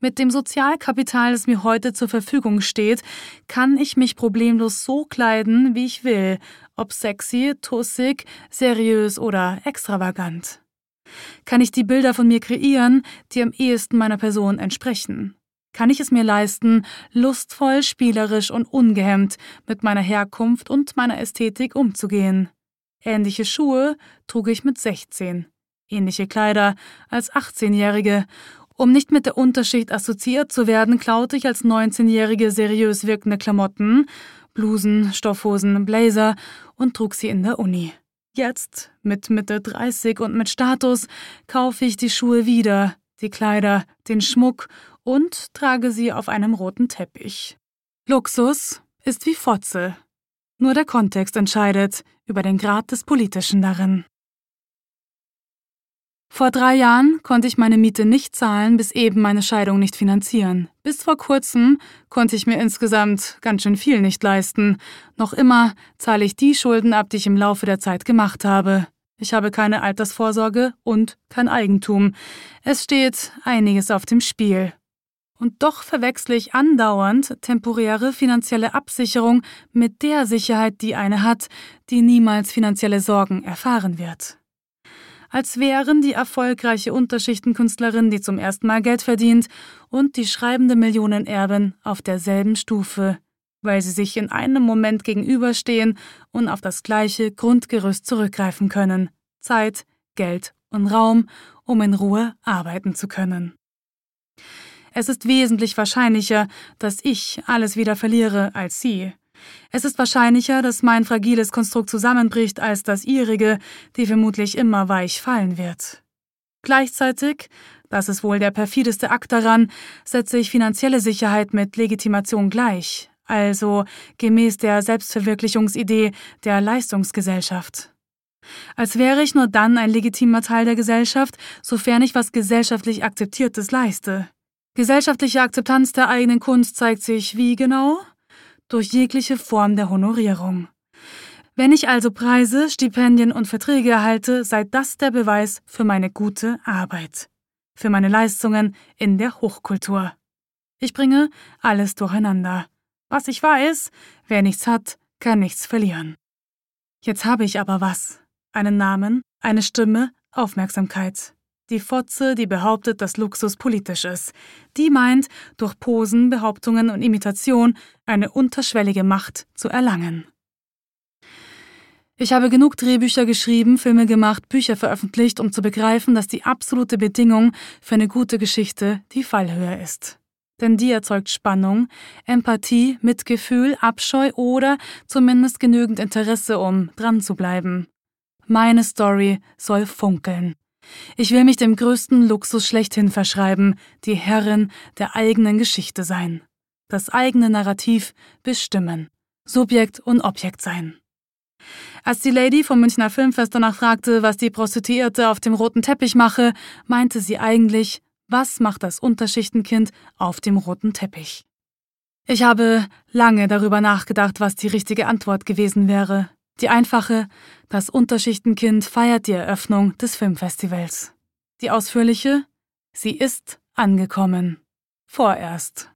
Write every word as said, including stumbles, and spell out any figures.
Mit dem Sozialkapital, das mir heute zur Verfügung steht, kann ich mich problemlos so kleiden, wie ich will, ob sexy, tussig, seriös oder extravagant. Kann ich die Bilder von mir kreieren, die am ehesten meiner Person entsprechen? Kann ich es mir leisten, lustvoll, spielerisch und ungehemmt mit meiner Herkunft und meiner Ästhetik umzugehen? Ähnliche Schuhe trug ich mit sechzehn, ähnliche Kleider als achtzehnjährige. Um nicht mit der Unterschicht assoziiert zu werden, klaute ich als neunzehnjährige seriös wirkende Klamotten, Blusen, Stoffhosen, Blazer und trug sie in der Uni. Jetzt, mit Mitte dreißig und mit Status, kaufe ich die Schuhe wieder, die Kleider, den Schmuck und trage sie auf einem roten Teppich. Luxus ist wie Fotze. Nur der Kontext entscheidet über den Grad des Politischen darin. Vor drei Jahren konnte ich meine Miete nicht zahlen, bis eben meine Scheidung nicht finanzieren. Bis vor kurzem konnte ich mir insgesamt ganz schön viel nicht leisten. Noch immer zahle ich die Schulden ab, die ich im Laufe der Zeit gemacht habe. Ich habe keine Altersvorsorge und kein Eigentum. Es steht einiges auf dem Spiel. Und doch verwechsle ich andauernd temporäre finanzielle Absicherung mit der Sicherheit, die eine hat, die niemals finanzielle Sorgen erfahren wird. Als wären die erfolgreiche Unterschichtenkünstlerin, die zum ersten Mal Geld verdient, und die schreibende Millionenerbin auf derselben Stufe, weil sie sich in einem Moment gegenüberstehen und auf das gleiche Grundgerüst zurückgreifen können: Zeit, Geld und Raum, um in Ruhe arbeiten zu können. Es ist wesentlich wahrscheinlicher, dass ich alles wieder verliere als sie. Es ist wahrscheinlicher, dass mein fragiles Konstrukt zusammenbricht, als das ihrige, die vermutlich immer weich fallen wird. Gleichzeitig, das ist wohl der perfideste Akt daran, setze ich finanzielle Sicherheit mit Legitimation gleich, also gemäß der Selbstverwirklichungsidee der Leistungsgesellschaft. Als wäre ich nur dann ein legitimer Teil der Gesellschaft, sofern ich was gesellschaftlich Akzeptiertes leiste. Gesellschaftliche Akzeptanz der eigenen Kunst zeigt sich wie genau? Durch jegliche Form der Honorierung. Wenn ich also Preise, Stipendien und Verträge erhalte, sei das der Beweis für meine gute Arbeit, für meine Leistungen in der Hochkultur. Ich bringe alles durcheinander. Was ich weiß, wer nichts hat, kann nichts verlieren. Jetzt habe ich aber was. Einen Namen, eine Stimme, Aufmerksamkeit. Die Fotze, die behauptet, dass Luxus politisch ist. Die meint, durch Posen, Behauptungen und Imitation eine unterschwellige Macht zu erlangen. Ich habe genug Drehbücher geschrieben, Filme gemacht, Bücher veröffentlicht, um zu begreifen, dass die absolute Bedingung für eine gute Geschichte die Fallhöhe ist. Denn die erzeugt Spannung, Empathie, Mitgefühl, Abscheu oder zumindest genügend Interesse, um dran zu bleiben. Meine Story soll funkeln. Ich will mich dem größten Luxus schlechthin verschreiben, die Herrin der eigenen Geschichte sein. Das eigene Narrativ bestimmen. Subjekt und Objekt sein. Als die Lady vom Münchner Filmfest danach fragte, was die Prostituierte auf dem roten Teppich mache, meinte sie eigentlich, was macht das Unterschichtenkind auf dem roten Teppich? Ich habe lange darüber nachgedacht, was die richtige Antwort gewesen wäre. Die einfache, das Unterschichtenkind feiert die Eröffnung des Filmfestivals. Die ausführliche, sie ist angekommen. Vorerst.